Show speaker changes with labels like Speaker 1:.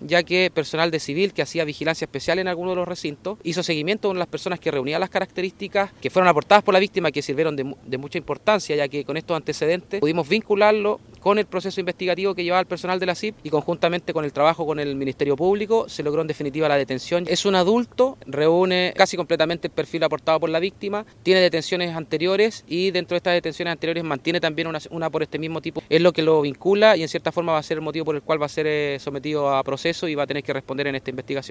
Speaker 1: ya que personal de civil que hacía vigilancia especial en alguno de los recintos hizo seguimiento con las personas que reunían las características que fueron aportadas por la víctima, que sirvieron de mucha importancia, ya que con estos antecedentes pudimos vincularlo con el proceso investigativo que llevaba el personal de la CIP y conjuntamente con el trabajo con el Ministerio Público se logró en definitiva la detención. Es un adulto, reúne casi completamente el perfil aportado por la víctima, tiene detenciones anteriores y dentro de estas detenciones anteriores mantiene también una por este mismo tipo. Es lo que lo vincula y en cierta forma va a ser el motivo por el cual va a ser sometido a proceso y va a tener que responder en esta investigación.